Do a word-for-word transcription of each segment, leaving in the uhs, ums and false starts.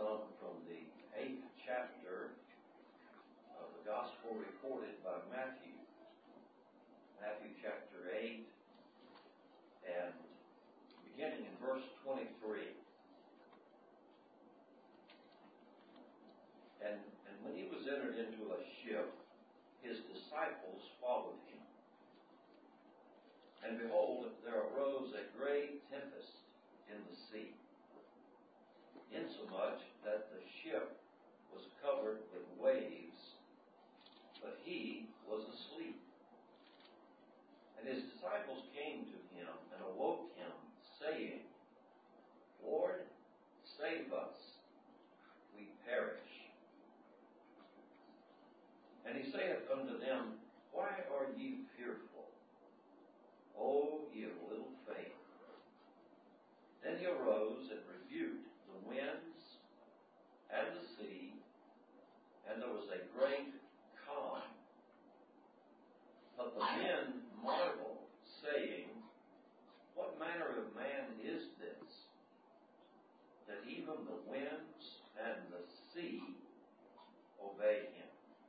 some from the eighth chapter of the Gospel recorded by Matthew. Matthew chapter eight, and beginning in verse twenty-three. And, and when he was entered into a ship, his disciples followed him. And behold, there arose a great tempest in the sea, insomuch that the ship was covered with waves, but he was asleep. And his disciples came to him and awoke him, saying, Lord, save us, we perish. And he saith unto them, Why are ye fearful, O ye of little faith? Then he arose and rebuked the winds and the sea, and there was a great calm. But the men marveled, saying, What manner of man is this, that even the winds and the sea obey him?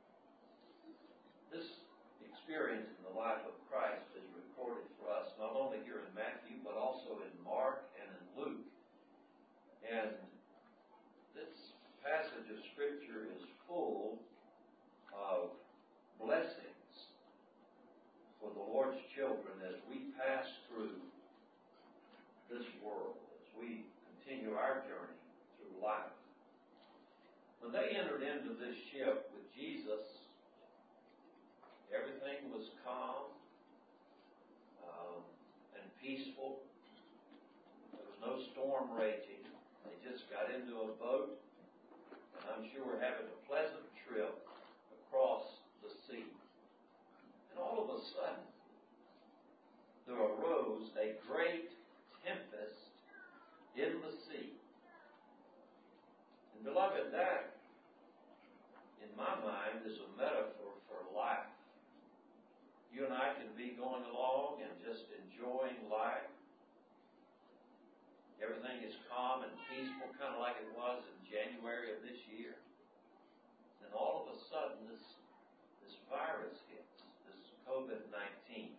This experience in the life of Christ is recorded for us, not only here in Matthew, but also in Mark and in Luke. And this passage of Scripture is full of blessings for the Lord's children as we pass through this world, as we continue our journey through life. When they entered into this ship with Jesus, everything was calm um, and peaceful. There was no storm raging. They just got into a boat, and I'm sure were having a pleasant trip across the sea. And all of a sudden, there arose a great tempest in the sea. And beloved, that, in my mind, is a metaphor for life. You and I can be going along and just enjoying life. Everything is calm and peaceful, kind of like it was in January of this year. Then all of a sudden, this, this virus hits, this COVID nineteen.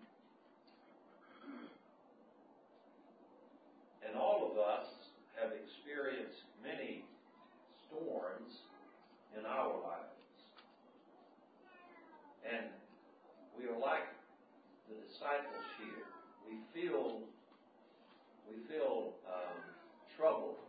And all of us have experienced many storms in our lives. And we are like the disciples here. We feel, we feel um, troubled.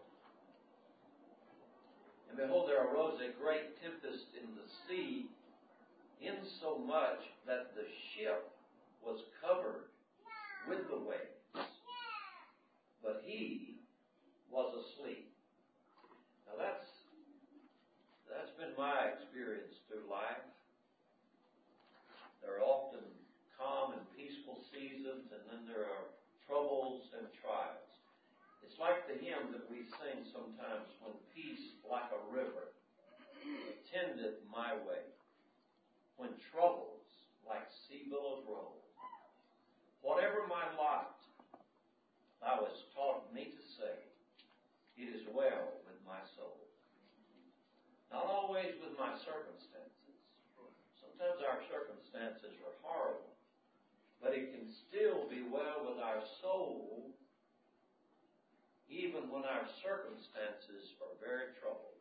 And behold, there arose a great tempest in the sea, insomuch that the ship was covered with the waves, but he was asleep. Now that's that's been my experience through life. There are often calm and peaceful seasons, and then there are troubles and trials. It's like the hymn that we sing sometimes, when peace like a river attendeth my way, when troubles like sea billows roll. Whatever my lot, thou hast taught me to say, it is well with my soul. Not always with my circumstances. Sometimes our circumstances are horrible, but it can still be well with our soul even when our circumstances are very troubled.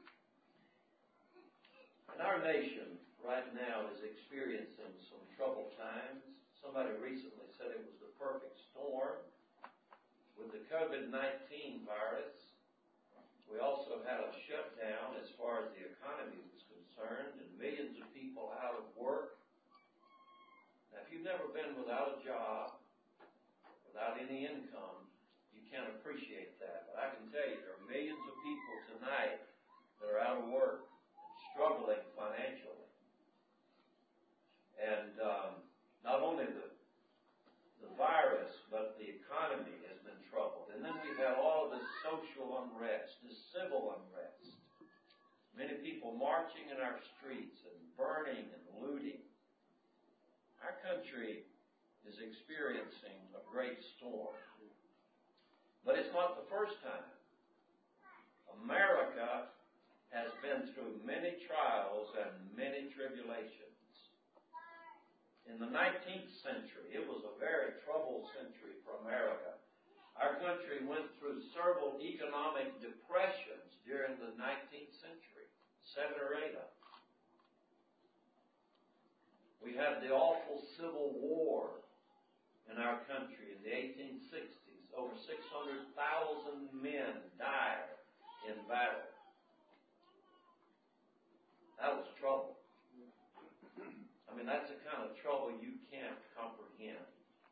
And our nation right now is experiencing some troubled times. Somebody recently said it was the perfect storm with the COVID nineteen virus. We also had a shutdown as far as the economy was concerned, and millions of people out of work. Now, if you've never been without a job, without any income, you can't appreciate that. But I can tell you, there are millions of people tonight that are out of work and struggling financially. And um, not only the the virus, but the economy has been troubled. And then we've had all of this social unrest, this civil unrest. Many people marching in our streets and burning and looting. Our country is experiencing a great storm. But it's not the first time. America and many tribulations. In the nineteenth century, it was a very troubled century for America. Our country went through several economic depressions during the nineteenth century, seven or eight of them. We had the awful Civil War in our country in the eighteen sixties. Over six hundred thousand men died in battle. That was trouble. I mean, that's the kind of trouble you can't comprehend.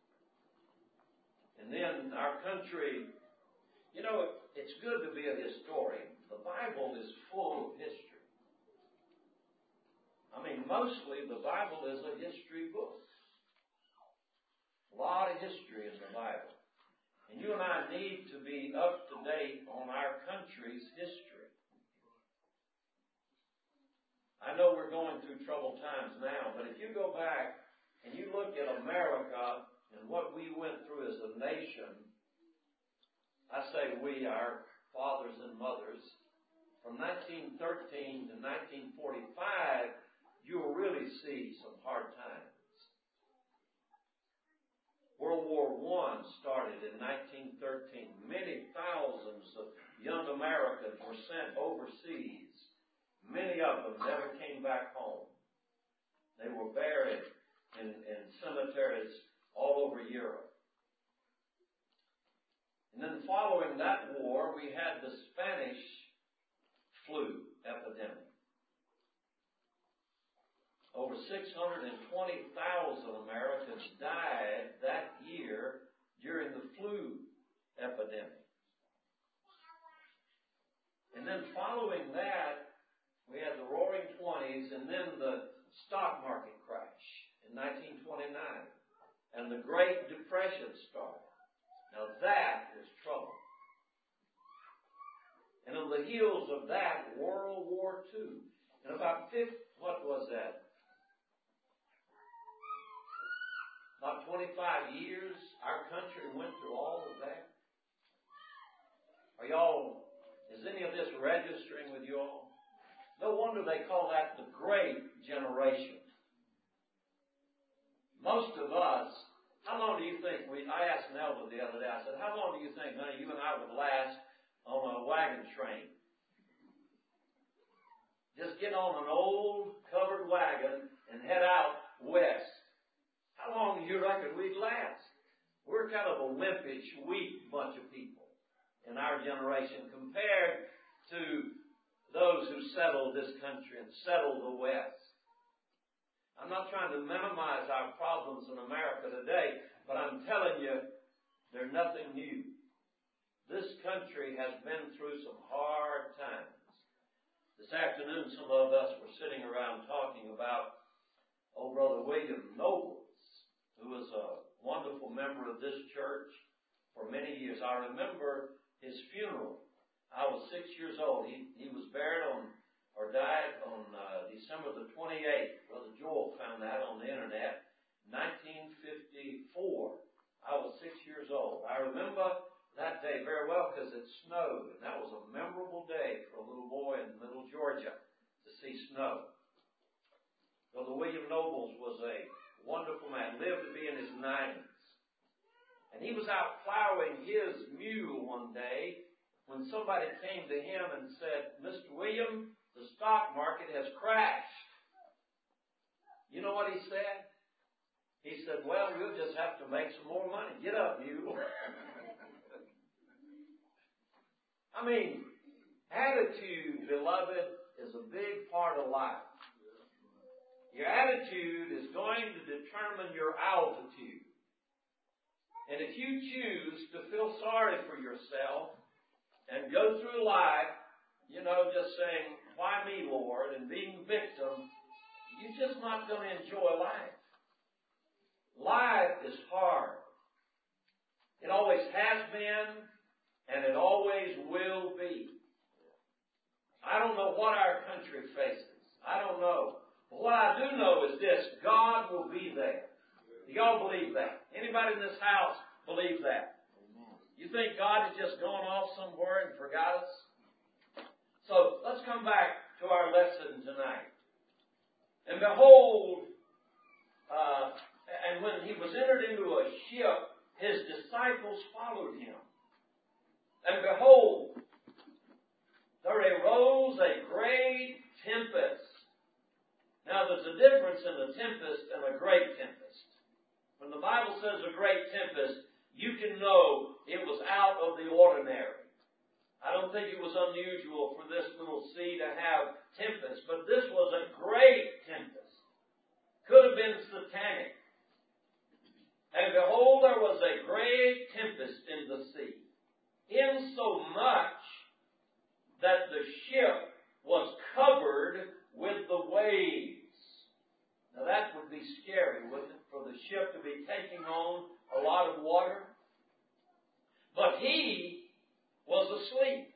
And then our country, you know, it's good to be a historian. The Bible is full of history. I mean, mostly the Bible is a history book. A lot of history in the Bible. And you and I need to be up to date on our country's history. I know we're going through troubled times now, but if you go back and you look at America and what we went through as a nation, I say we, our fathers and mothers, from nineteen thirteen to nineteen forty-five, you'll really see some hard times. World War One started in nineteen thirteen. Many thousands of young Americans were sent overseas. Many of them never came back home. They were buried in, in cemeteries all over Europe. And then following that war, we had the Spanish flu epidemic. Over six hundred twenty thousand Americans died that year during the flu epidemic. And then following that, we had the Roaring Twenties and then the stock market crash in nineteen twenty-nine. And the Great Depression started. Now that was trouble. And on the heels of that, World War Two. And about fifty, what was that? About twenty-five years, our country went through all of that. Are y'all, is any of this registering with you all? No wonder they call that the Great Generation. Most of us, how long do you think we, I asked Nelda the other day, I said, how long do you think, honey, you and I would last on a wagon train? Just get on an old covered wagon and head out west. How long do you reckon we'd last? We're kind of a wimpish, weak bunch of people in our generation compared to those who settled this country and settled the West. I'm not trying to minimize our problems in America today, but I'm telling you, they're nothing new. This country has been through some hard times. This afternoon, some of us were sitting around talking about old Brother William Nobles, who was a wonderful member of this church for many years. I remember his funeral. I was six years old. He, he was buried on, or died on uh, December the twenty-eighth. Brother Joel found that on the internet. nineteen fifty-four. I was six years old. I remember that day very well because it snowed. And that was a memorable day for a little boy in middle Georgia to see snow. Brother William Nobles was a wonderful man. Lived to be in his nineties. And he was out plowing his mule one day when somebody came to him and said, Mister William, the stock market has crashed. You know what he said? He said, well, we'll just have to make some more money. Get up, mule. I mean, attitude, beloved, is a big part of life. Your attitude is going to determine your altitude. And if you choose to feel sorry for yourself and go through life, you know, just saying, why me, Lord, and being victim, you're just not going to enjoy life. Life is hard. It always has been, and it always will be. I don't know what our country faces. I don't know. But what I do know is this, God will be there. Do y'all believe that? Anybody in this house believe that? You think God has just gone off somewhere and forgot us? So let's come back to our lesson tonight. And behold, uh, and when he was entered into a ship, his disciples followed him. And behold, there arose a great tempest. Now there's a difference in a tempest and a great tempest. When the Bible says a great tempest, you can know it was out of the ordinary. I don't think it was unusual for this little sea to have tempest, but this was a great tempest. Could have been satanic. And behold, there was a great tempest in the sea, insomuch that the ship was covered with the waves. Now that would be scary, wouldn't it, for the ship to be taking on a lot of water? But he was asleep.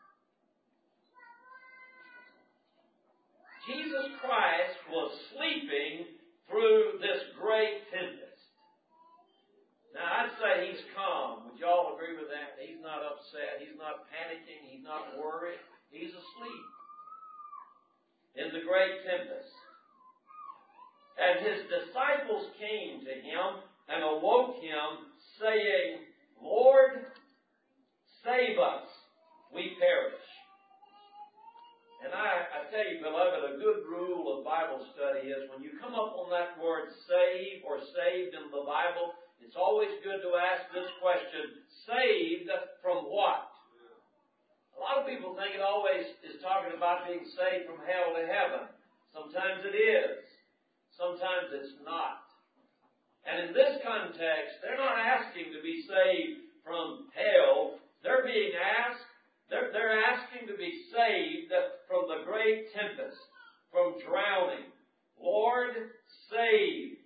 Jesus Christ was sleeping through this great tempest. Now, I'd say he's calm. Would you all agree with that? He's not upset. He's not panicking. He's not worried. He's asleep in the great tempest. And his disciples came to him and awoke him, saying, Lord, save us, we perish. And I, I tell you, beloved, a good rule of Bible study is when you come up on that word save or saved in the Bible, it's always good to ask this question, saved from what? A lot of people think it always is talking about being saved from hell to heaven. Sometimes it is. Sometimes it's not. And in this context, they're not asking to be saved from hell. They're being asked, they're, they're asking to be saved from the great tempest, from drowning. Lord, save.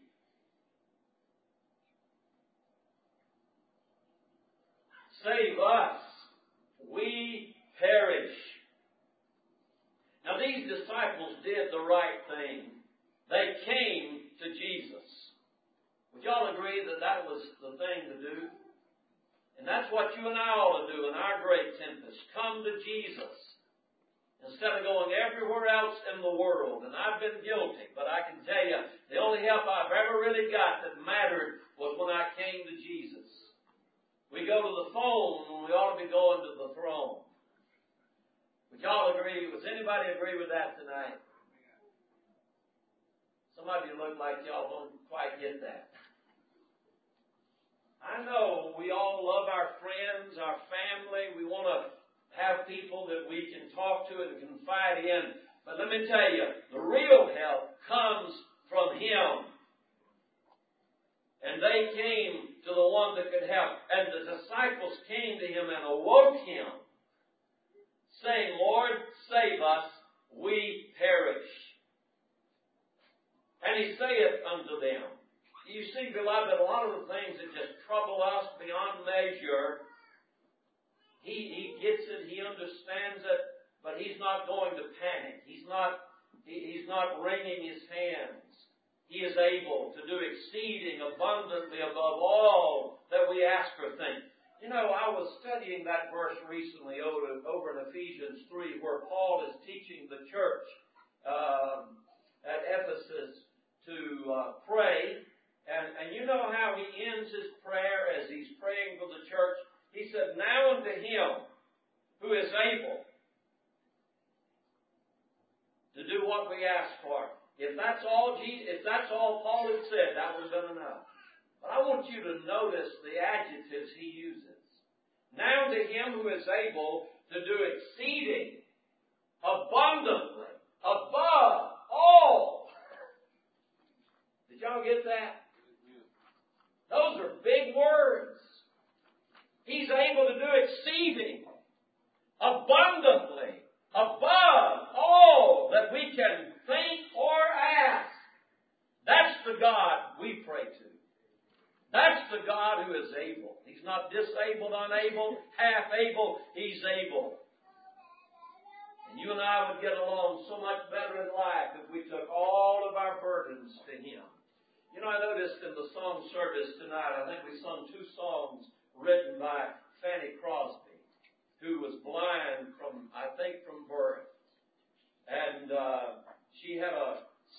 Save us. We perish. Now these disciples did the right thing. They came to Jesus. Would y'all agree that that was the thing to do? And that's what you and I ought to do in our great tempest. Come to Jesus. Instead of going everywhere else in the world. And I've been guilty, but I can tell you, the only help I've ever really got that mattered was when I came to Jesus. We go to the phone when we ought to be going to the throne. Would y'all agree? Does anybody agree with that tonight? Some of you look like y'all don't quite get that. I know we all love our friends, our family. We want to have people that we can talk to and confide in. But let me tell you, the real help comes from Him. And they came to the one that could help. And the disciples came to Him and awoke Him, saying, Lord, save us, we perish. And He saith unto them, you see, beloved, a lot of the things that just trouble us beyond measure, He, he gets it, He understands it, but He's not going to panic. He's not, he, He's not wringing His hands. He is able to do exceeding abundantly above all that we ask or think. You know, I was studying that verse recently over, over in Ephesians three, where Paul is teaching the church uh, at Ephesus to uh, pray. And, and you know how he ends his prayer as he's praying for the church? He said, now unto Him who is able to do what we ask for. If that's all Jesus, if that's all Paul had said, that would have been enough. But I want you to notice the adjectives he uses. Now to Him who is able to do exceeding abundantly above all. Did y'all get that? Those are big words. He's able to do exceeding abundantly above all that we can think or ask. That's the God we pray to. That's the God who is able. He's not disabled, unable, half able. He's able. And you and I would get along so much better in life if we took all of our burdens to Him. You know, I noticed in the song service tonight, I think we sung two songs written by Fanny Crosby, who was blind from, I think, from birth. And uh, she had a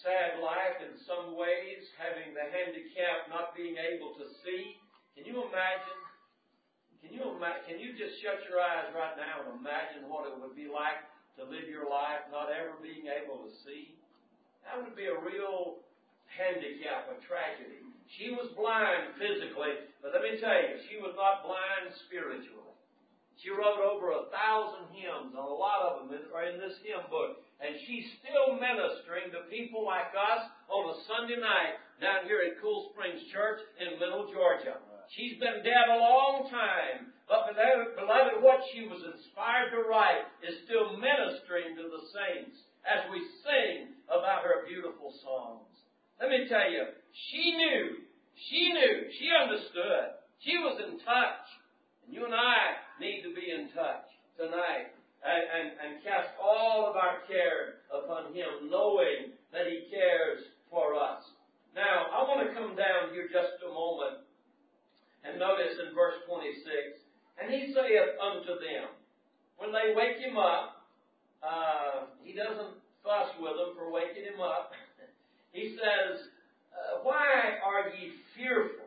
sad life in some ways, having the handicap, not being able to see. Can you imagine? Can you imagine? Can you just shut your eyes right now and imagine what it would be like to live your life not ever being able to see? That would be a real handicap, a tragedy. She was blind physically, but let me tell you, she was not blind spiritually. She wrote over a thousand hymns, and a lot of them are in this hymn book. And she's still ministering to people like us on a Sunday night down here at Cool Springs Church in Little, Georgia. She's been dead a long time, but beloved, beloved, what she was inspired to write is still ministering to the saints as we sing about her beautiful songs. Let me tell you, she knew, she knew, she understood, she was in touch. And you and I need to be in touch tonight and, and, and cast all of our care upon Him, knowing that He cares for us. Now, I want to come down here just a moment and notice in verse twenty-six, and He saith unto them, when they wake Him up, uh, He doesn't fuss with them for waking Him up. He says, uh, why are ye fearful,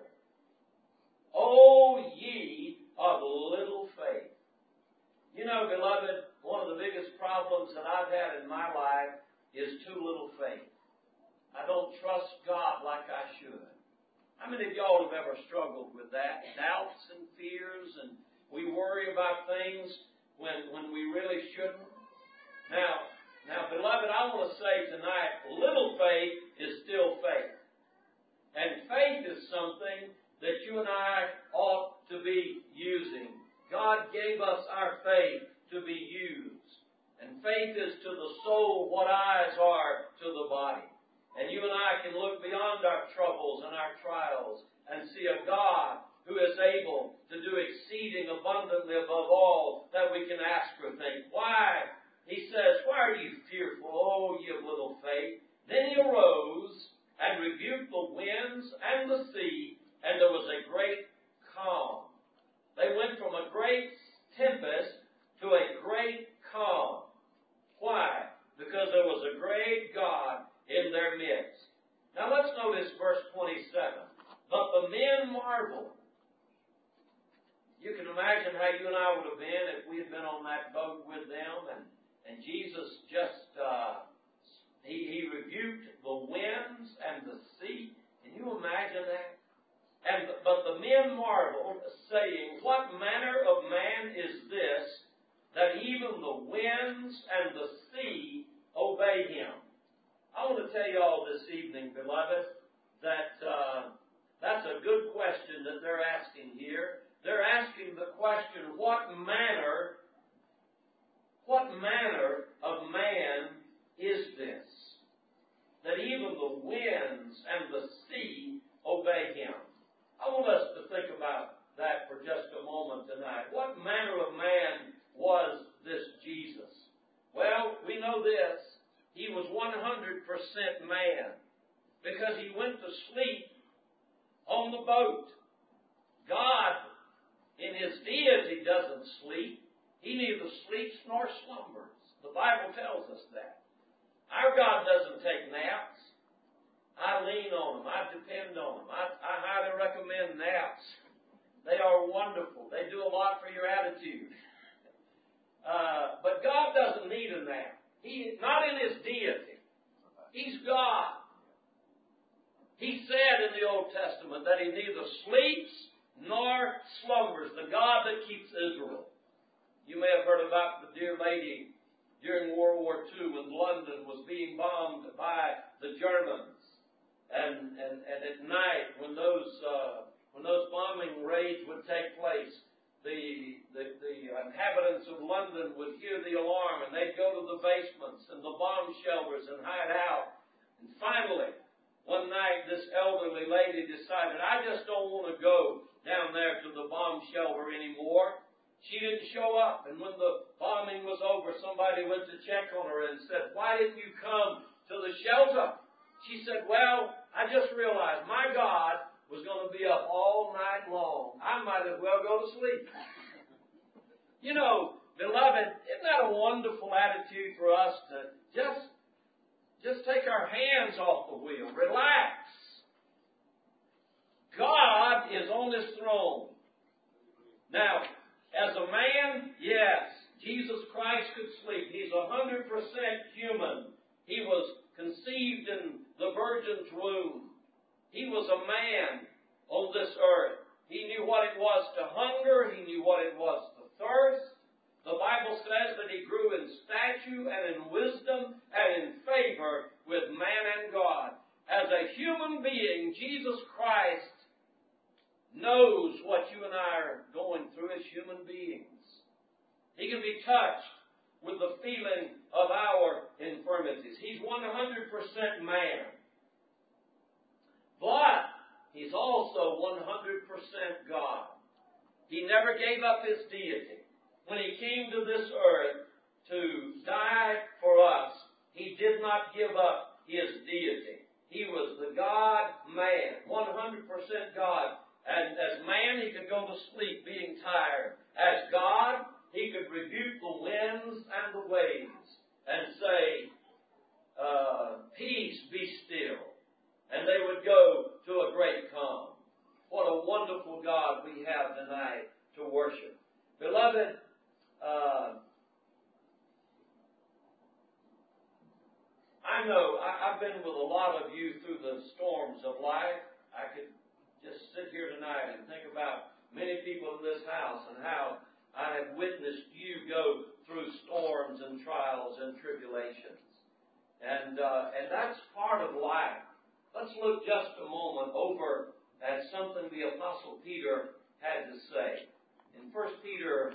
O ye of little faith? You know, beloved, one of the biggest problems that I've had in my life is too little faith. I don't trust God like I should. How many of y'all have ever struggled with that? Doubts and fears, and we worry about things when, when we really shouldn't. Now, now, beloved, I want to say tonight, little faith is still faith. And faith is something that you and I ought to be using. God gave us our faith to be used. And faith is to the soul what eyes are to the body. And you and I can look beyond our troubles and our trials and see a God who is able to do exceeding abundantly above all that we can ask or think. Why? He says, why are you fearful, O ye of little faith? Then He arose and rebuked the winds and the sea, and there was a great calm. They went from a great tempest to a great calm. Why? Because there was a great God in their midst. Now let's notice verse twenty-seven. But the men marveled. You can imagine how you and I would have been if we had been on that boat with them, and, and Jesus just, uh, he, he rebuked the winds and the sea. Can you imagine that? And but the men marveled, saying, what manner of man is this, that even the winds and the sea obey Him? I want to tell you all this evening, beloved, that uh, that's a good question that they're asking here. They're asking the question, what manner, what manner of man is this, that even the winds and the sea obey Him? I want us to think about that for just a moment tonight. What manner of man was this Jesus? Well, we know this. He was one hundred percent man because He went to sleep on the boat. God, in His deity, doesn't sleep. He neither sleeps nor slumbers. The Bible tells us that. Our God doesn't take naps. I lean on Him. I depend on Him. I, I highly recommend naps. They are wonderful. They do a lot for your attitude. Uh, but God doesn't need a nap. He, not in His deity. He's God. He said in the Old Testament that He neither sleeps nor slumbers, the God that keeps Israel. You may have heard about the dear lady during World War Two when London was being bombed by the Germans. And, and, and at night, when those, uh, when those bombing raids would take place, The, the, the inhabitants of London would hear the alarm, and they'd go to the basements and the bomb shelters and hide out. And finally, one night, this elderly lady decided, I just don't want to go down there to the bomb shelter anymore. She didn't show up, and when the bombing was over, somebody went to check on her and said, why didn't you come to the shelter? She said, well, I just realized my God was going to be up all night long. I might as well go to sleep. You know, beloved, isn't that a wonderful attitude for us to just, just take our hands off the wheel. Relax. God is on His throne. Now, as a man, yes, Jesus Christ could sleep. He's one hundred percent human. He was conceived in the virgin's womb. He was a man on this earth. He knew what it was to hunger. He knew what it was to thirst. The Bible says that He grew in stature and in wisdom and in favor with man and God. As a human being, Jesus Christ knows what you and I are going through as human beings. He can be touched with the feeling of our infirmities. He's one hundred percent man. But He's also one hundred percent God. He never gave up His deity. When He came to this earth to die for us, He did not give up His deity. He was the God-man, one hundred percent God. And as man, He could go to sleep being tired. As God, He could rebuke the winds and the waves and say, uh, peace, be still. And they would go to a great calm. What a wonderful God we have tonight to worship. Beloved, uh, I know I, I've been with a lot of you through the storms of life. I could just sit here tonight and think about many people in this house and how I have witnessed you go through storms and trials and tribulations. And, uh, and that's part of life. Let's look just a moment over at something the Apostle Peter had to say. In First Peter,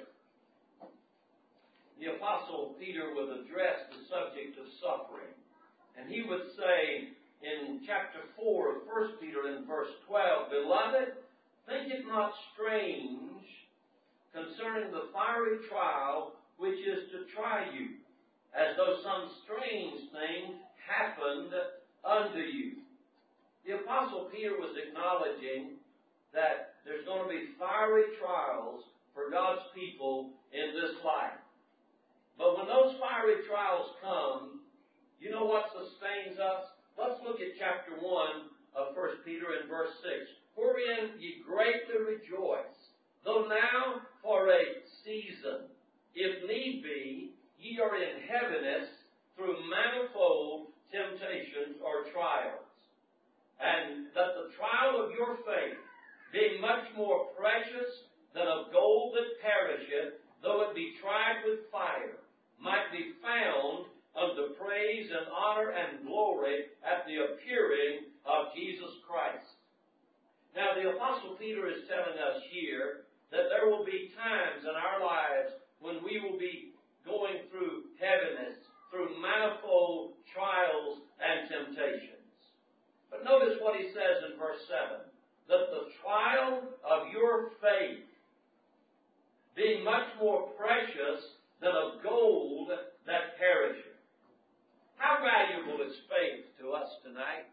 the Apostle Peter would address the subject of suffering. And he would say in chapter four of First Peter in verse twelve, Beloved, think it not strange concerning the fiery trial which is to try you, as though some strange thing happened unto you. The Apostle Peter was acknowledging that there's going to be fiery trials for God's people in this life. But when those fiery trials come, you know what sustains us? Let's look at chapter one of First Peter in verse six. Wherein ye greatly rejoice, though now for a season, if need be, ye are in heaviness through manifold temptations or trials. And that the trial of your faith, being much more precious than of gold that perisheth, though it be tried with fire, might be found unto praise and honor and glory at the appearing of Jesus Christ. Now the Apostle Peter is telling us here that there will be times in our lives when we will be going through heaviness, through manifold trials and temptations. But notice what he says in verse seven, that the trial of your faith, being much more precious than of gold that perisheth. How valuable is faith to us tonight?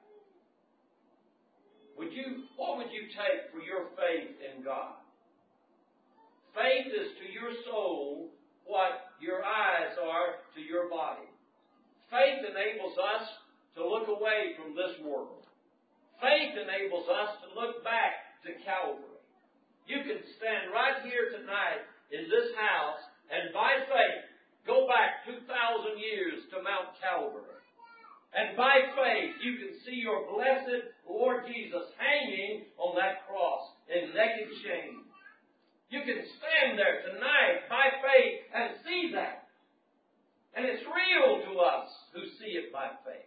Would you, what would you take for your faith in God? Faith is to your soul what your eyes are to your body. Faith enables us to look away from this world. Faith enables us to look back to Calvary. You can stand right here tonight in this house and by faith go back two thousand years to Mount Calvary. And by faith you can see your blessed Lord Jesus hanging on that cross in naked shame. You can stand there tonight by faith and see that. And it's real to us who see it by faith.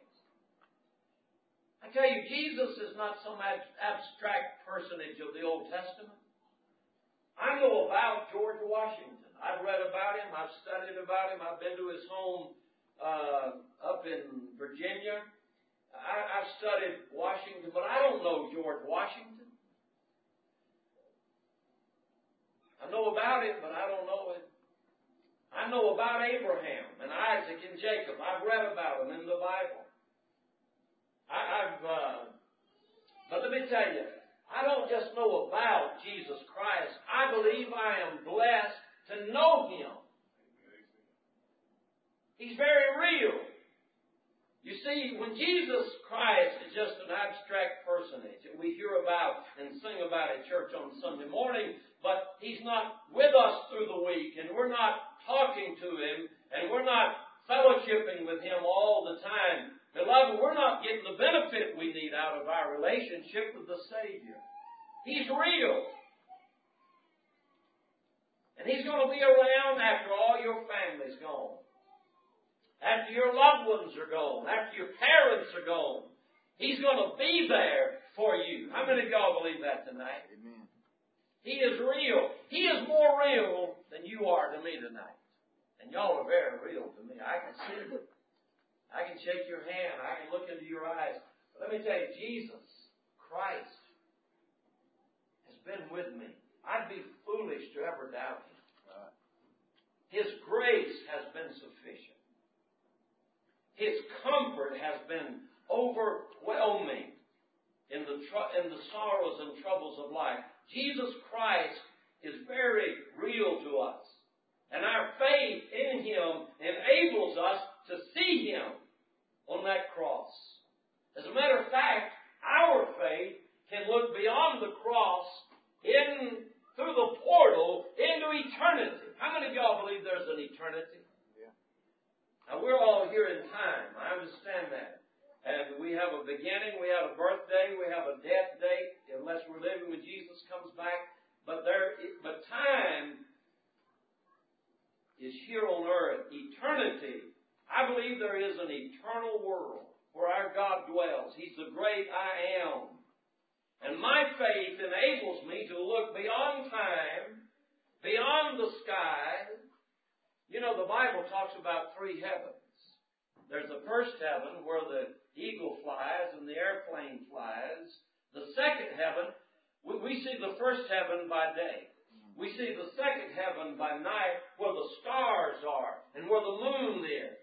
I tell you, Jesus is not some ab- abstract personage of the Old Testament. I know about George Washington. I've read about him. I've studied about him. I've been to his home uh, up in Virginia. I, I've studied Washington, but I don't know George Washington. I know about him, but I don't know him. I know about Abraham and Isaac and Jacob. I've read about them in the Bible. I, I've, uh, but let me tell you, I don't just know about Jesus Christ. I believe I am blessed to know Him. He's very real. You see, when Jesus Christ is just an abstract personage that we hear about and sing about at church on Sunday morning, but He's not with us through the week, and we're not talking to Him, and we're not fellowshipping with Him all the time. Beloved, we're not getting the benefit we need out of our relationship with the Savior. He's real. And He's going to be around after all your family's gone. After your loved ones are gone. After your parents are gone. He's going to be there for you. How many of y'all believe that tonight? Amen. He is real. He is more real than you are to me tonight. And y'all are very real to me. I can see it. I can shake your hand. I can look into your eyes. But let me tell you, Jesus Christ has been with me. I'd be foolish to ever doubt Him. Right. His grace has been sufficient. His comfort has been overwhelming in the tr- in the sorrows and troubles of life. Jesus Christ is very real to us. And our faith in Him enables us to see Him on that cross. As a matter of fact, our faith can look beyond the cross in through the portal into eternity. How many of y'all believe there's an eternity? Yeah. Now, we're all here in time. I understand that. And we have a beginning, we have a birthday, we have a death date, unless we're living when Jesus comes back. But there, but time is here on earth. Eternity. I believe there is an eternal world where our God dwells. He's the great I am. And my faith enables me to look beyond time, beyond the sky. You know, the Bible talks about three heavens. There's the first heaven where the eagle flies and the airplane flies. The second heaven, we, we see the first heaven by day. We see the second heaven by night where the stars are and where the moon is.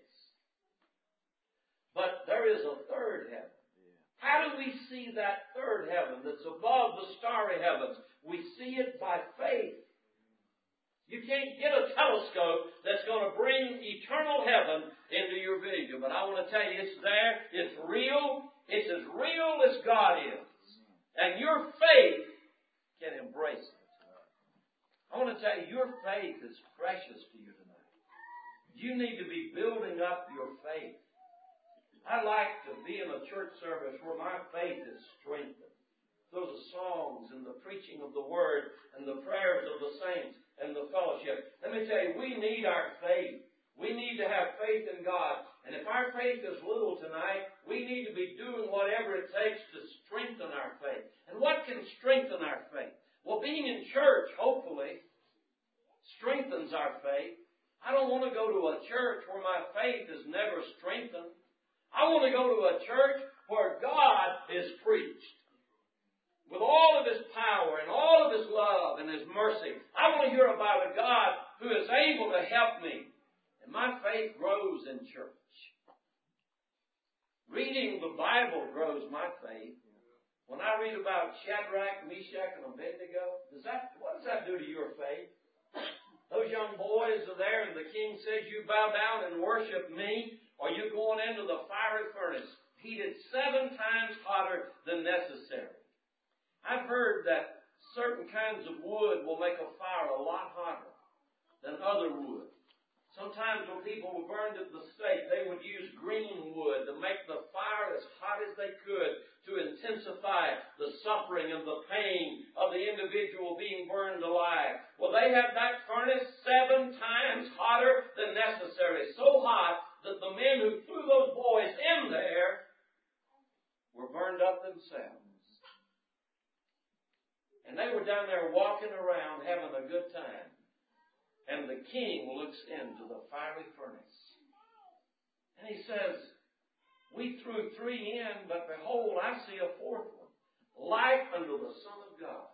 But there is a third heaven. How do we see that third heaven that's above the starry heavens? We see it by faith. You can't get a telescope that's going to bring eternal heaven into your vision. But I want to tell you, it's there. It's real. It's as real as God is. And your faith can embrace it. I want to tell you, your faith is precious to you tonight. You need to be building up your faith. I like to be in a church service where my faith is strengthened. Through the songs and the preaching of the Word and the prayers of the saints and the fellowship. Let me tell you, we need our faith. We need to have faith in God. And if our faith is little tonight, we need to be doing whatever it takes to strengthen our faith. And what can strengthen our faith? Well, being in church, hopefully, strengthens our faith. I don't want to go to a church where my faith is never strengthened. I want to go to a church where God is preached. With all of His power and all of His love and His mercy. I want to hear about a God who is able to help me. And my faith grows in church. Reading the Bible grows my faith. When I read about Shadrach, Meshach, and Abednego, does that, what does that do to your faith? Those young boys are there and the king says, you bow down and worship me, or you're going into the fiery furnace, heated seven times hotter than necessary. I've heard that certain kinds of wood will make a fire a lot hotter than other wood. Sometimes when people were burned at the stake, they would use green wood to make the fire as hot as they could to intensify the suffering and the pain of the individual being burned alive. Well, they had that furnace seven times hotter than necessary. So hot that the men who threw those boys in there were burned up themselves. And they were down there walking around having a good time. And the king looks into the fiery furnace. And he says, we threw three in, but behold, I see a fourth one. Like unto the Son of God.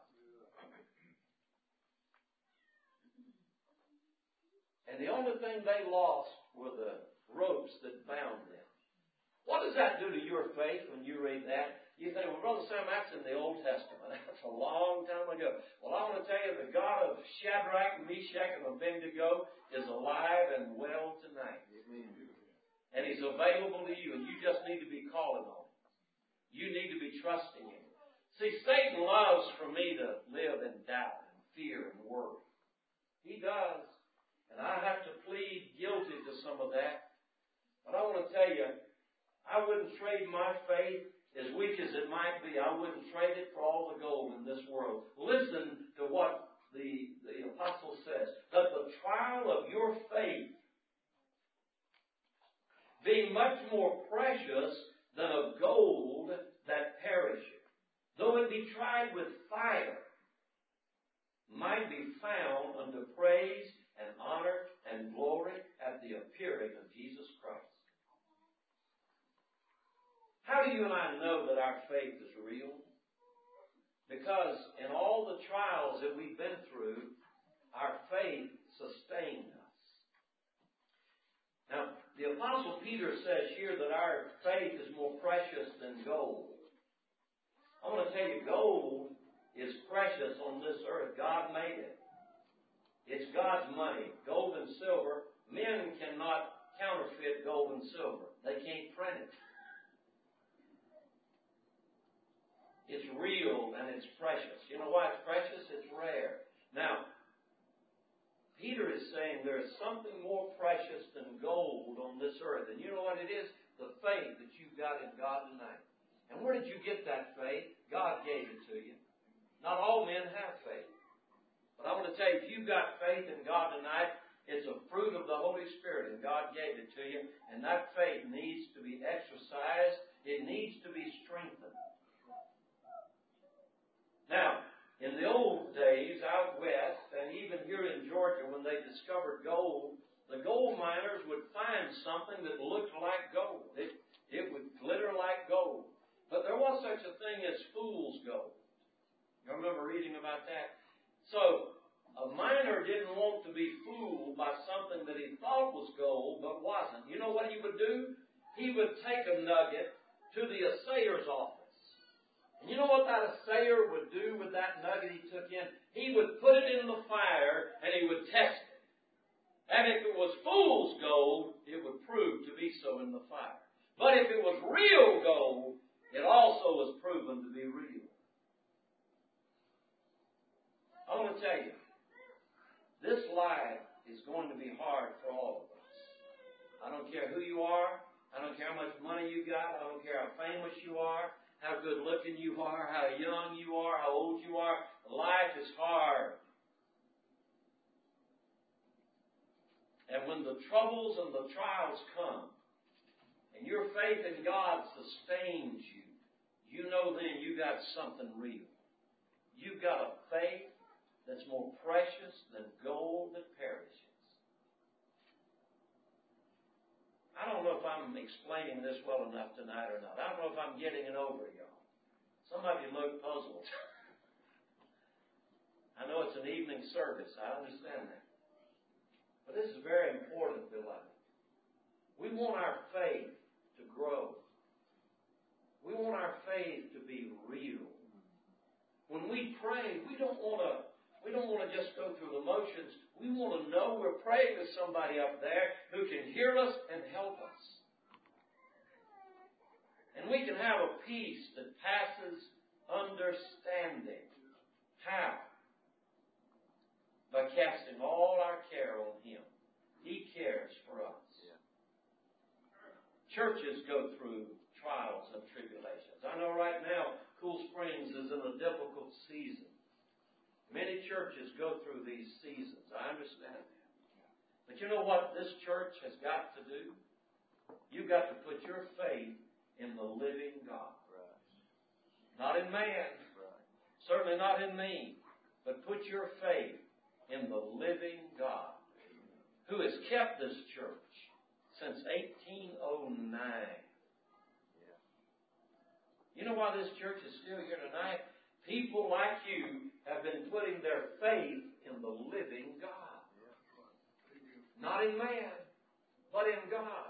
And the only thing they lost were the ropes that bound them. What does that do to your faith when you read that? You think, well, Brother Sam, that's in the Old Testament. That's a long time ago. Well, I want to tell you, the God of Shadrach, Meshach, and Abednego is alive and well tonight. Amen. And He's available to you, and you just need to be calling on Him. You need to be trusting Him. See, Satan loves for me to live in doubt and fear and worry. He does. And I have to plead guilty to some of that. But I want to tell you, I wouldn't trade my faith, as weak as it might be, I wouldn't trade it for all the gold in this world. Listen to what the, the apostle says. That the trial of your faith, being much more precious than of gold that perisheth, though it be tried with fire, might be found unto praise and honor and glory at the appearing of Jesus Christ. How do you and I know that our faith is real? Because in all the trials that we've been through, our faith sustained us. Now, the Apostle Peter says here that our faith is more precious than gold. I want to tell you, gold is precious on this earth. God made it. It's God's money. Gold and silver. Men cannot counterfeit gold and silver. They can't print it. It's real and it's precious. You know why it's precious? It's rare. Now, Peter is saying there is something more precious than gold on this earth. And you know what it is? The faith that you've got in God tonight. And where did you get that faith? God gave it to you. Not all men have faith. But I want to tell you, if you've got faith in God tonight, it's a fruit of the Holy Spirit, and God gave it to you. And that faith needs to be exercised. It needs to be strengthened. Now, in the old days out west, and even here in Georgia, when they discovered gold, the gold miners would find something that looked like gold. It, it would glitter like gold. But there was such a thing as fool's gold. You remember reading about that? So, a miner didn't want to be fooled by something that he thought was gold, but wasn't. You know what he would do? He would take a nugget to the assayer's office. And you know what that assayer would do with that nugget he took in? He would put it in the fire and he would test it. And if it was fool's gold, it would prove to be so in the fire. But if it was real gold, it also was proven to be real. I want to tell you, this life is going to be hard for all of us. I don't care who you are. I don't care how much money you got. I don't care how famous you are, how good looking you are, how young you are, how old you are. Life is hard. And when the troubles and the trials come, and your faith in God sustains you, you know then you got something real. You've got a faith that's more precious than gold that perishes. I don't know if I'm explaining this well enough tonight or not. I don't know if I'm getting it over, y'all. Some of you look puzzled. I know it's an evening service. I understand that. But this is very important, beloved. We want our faith to grow. We want our faith to be real. When we pray, we don't want to We don't want to just go through the motions. We want to know we're praying to somebody up there who can hear us and help us. And we can have a peace that passes understanding. How? By casting all our care on Him. He cares for us. Yeah. Churches go through trials and tribulations. I know right now Cool Springs is in a difficult season. Many churches go through these seasons. I understand that. But you know what this church has got to do? You've got to put your faith in the living God. Right. Not in man. Right. Certainly not in me. But put your faith in the living God who has kept this church since eighteen oh nine. Yeah. You know why this church is still here tonight? People like you have been putting their faith in the living God. Not in man, but in God.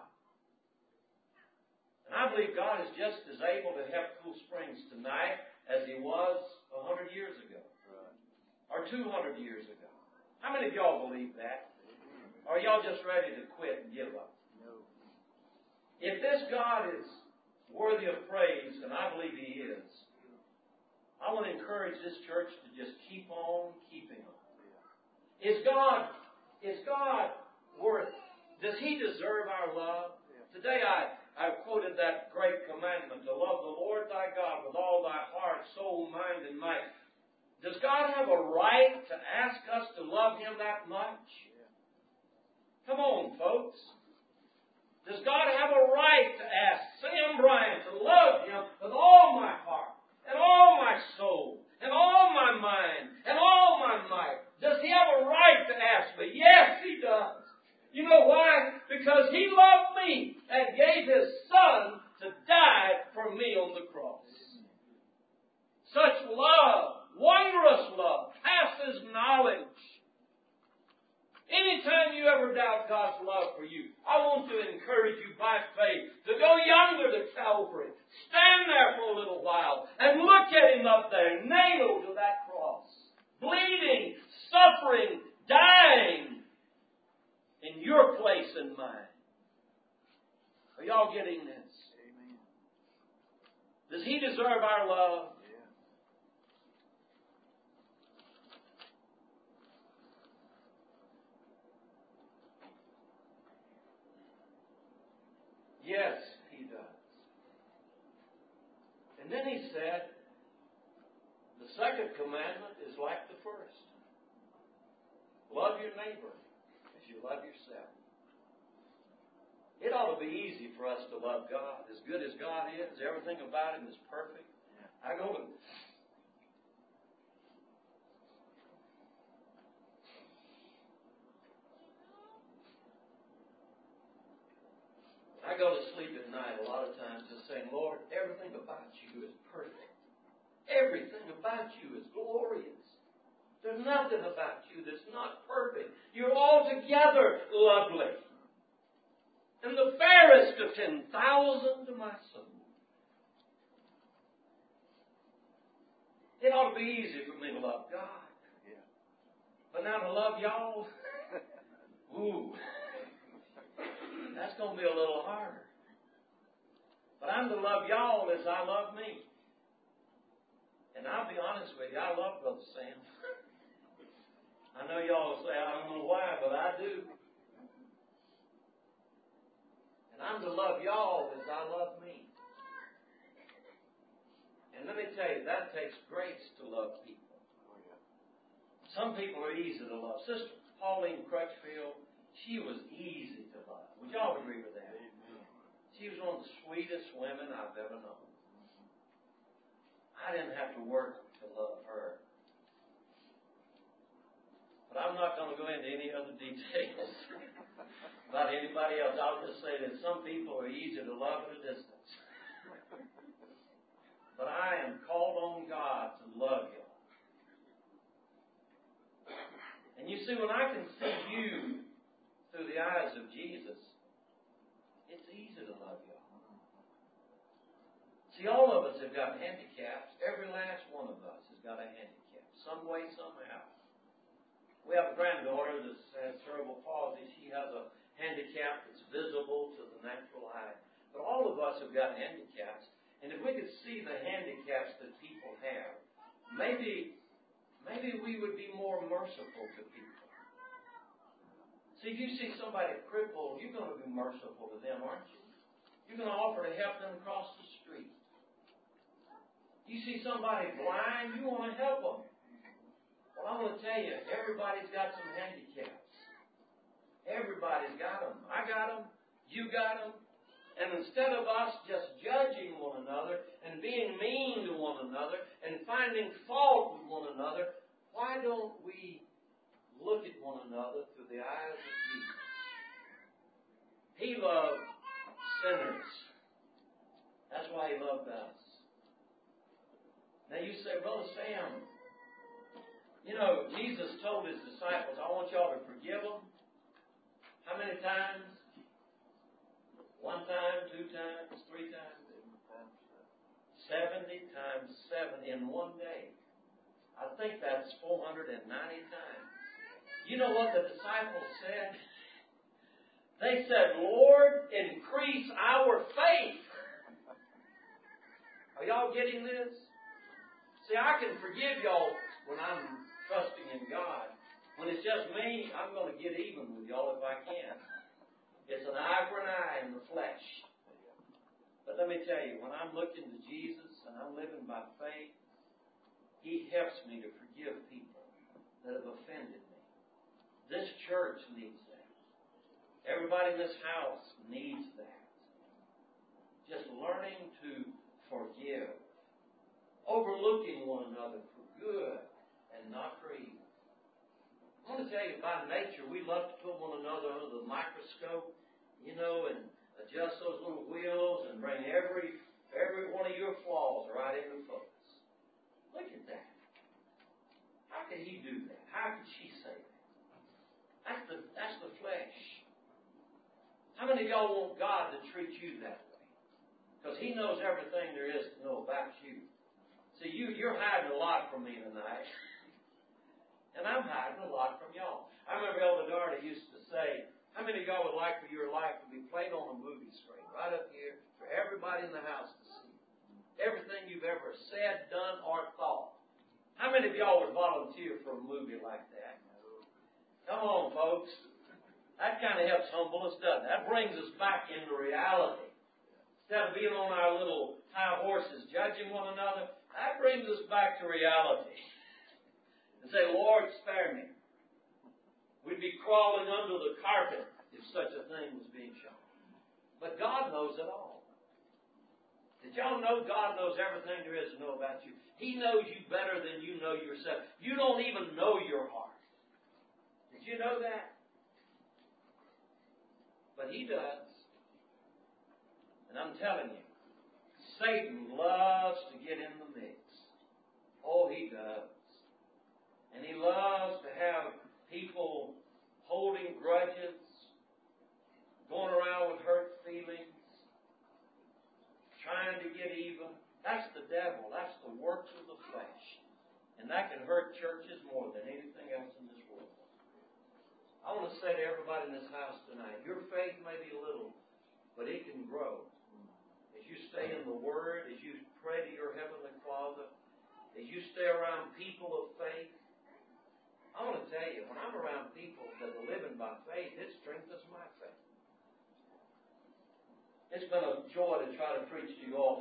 And I believe God is just as able to help Cool Springs tonight as He was a hundred years ago. Or two hundred years ago. How many of y'all believe that? Or are y'all just ready to quit and give up? No. If this God is worthy of praise, and I believe He is, I want to encourage this church to just keep on keeping on. Is God, is God worth, does He deserve our love? Today I, I quoted that great commandment, to love the Lord thy God with all thy heart, soul, mind, and might. Does God have a right to ask us to love Him that much? Come on, folks. Does God have a right to ask Sam Bryant to love Him with all my heart, and all my soul, and all my mind, and all my might? Does He have a right to ask me? Yes, He does. You know why? Because He loved me and gave His Son to die for me on the cross. Such love, wondrous love, passes knowledge. Anytime you ever doubt God's love for you, I want to encourage you by faith to go yonder to Calvary. Stand there for a little while and look at Him up there, nailed to that cross, bleeding, suffering, dying in your place and mine. Are y'all getting this? Amen. Does He deserve our love? Yes, He does. And then He said, the second commandment is like the first. Love your neighbor as you love yourself. It ought to be easy for us to love God. As good as God is, everything about Him is perfect. I go to I go to sleep at night a lot of times just saying, Lord, everything about you is perfect. Everything about you is glorious. There's nothing about you that's not perfect. You're altogether lovely. And the fairest of ten thousand to my soul. It ought to be easy for me to love God. But now to love y'all, ooh. That's going to be a little harder. But I'm to love y'all as I love me. And I'll be honest with you, I love Brother Sam. I know y'all say, I don't know why, but I do. And I'm to love y'all as I love me. And let me tell you, that takes grace to love people. Some people are easy to love. Sister Pauline Crutchfield, she was easy to love. Would y'all agree with that? Amen. She was one of the sweetest women I've ever known. I didn't have to work to love her. But I'm not going to go into any other details about anybody else. I'll just say that some people are easy to love at a distance. But I am called on God to love you. And you see, when I can see you through the eyes of Jesus, it's easy to love you. See, all of us have got handicaps. Every last one of us has got a handicap, some way, somehow. We have a granddaughter that has cerebral palsy. She has a handicap that's visible to the natural eye. But all of us have got handicaps. And if we could see the handicaps that people have, maybe, maybe we would be more merciful to people. See, if you see somebody crippled, you're going to be merciful to them, aren't you? You're going to offer to help them cross the street. You see somebody blind, you want to help them. Well, I want to tell you, everybody's got some handicaps. Everybody's got them. I got them. You got them. And instead of us just judging one another and being mean to one another and finding fault with one another, why don't we look at one another through the eyes of Jesus? He loved sinners. That's why He loved us. Now you say, Brother Sam, you know, Jesus told His disciples, I want y'all to forgive them. How many times? One time, two times, three times? Seventy times seven in one day. I think that's four hundred ninety times. You know what the disciples said? They said, Lord, increase our faith. Are y'all getting this? See, I can forgive y'all when I'm trusting in God. When it's just me, I'm going to get even with y'all if I can. It's an eye for an eye in the flesh. But let me tell you, when I'm looking to Jesus and I'm living by faith, He helps me to forgive people that have offended me. This church needs that. Everybody in this house needs that. Just learning to forgive. Overlooking one another for good and not for evil. I want to tell you, by nature, we love to put one another under the microscope, you know, and adjust those little wheels and bring every every one of your flaws right into focus. Look at that. How could he do that? How could she say that? That's the, that's the flesh. How many of y'all want God to treat you that way? Because He knows everything there is to know about you. See, you, you're hiding a lot from me tonight. And I'm hiding a lot from y'all. I remember Elder Darty used to say, how many of y'all would like for your life to be played on a movie screen right up here for everybody in the house to see? Everything you've ever said, done, or thought. How many of y'all would volunteer for a movie like that? Come on, folks. That kind of helps humble us, doesn't it? That brings us back into reality. Instead of being on our little high horses judging one another, that brings us back to reality. And say, Lord, spare me. We'd be crawling under the carpet if such a thing was being shown. But God knows it all. Did y'all know God knows everything there is to know about you? He knows you better than you know yourself. You don't even know your heart. Did you know that? But He does. And I'm telling you, Satan loves to get in the mix. Oh, he does. And he loves to have people holding grudges, going around with hurt feelings, trying to get even. That's the devil. That's the works of the flesh. And that can hurt churches more than anything else in this world. I want to say to everybody in this house tonight, your faith may be little, but it can grow. As you stay in the Word, as you pray to your Heavenly Father, as you stay around people of faith, I want to tell you, when I'm around people that are living by faith, it strengthens my faith. It's been a joy to try to preach to you all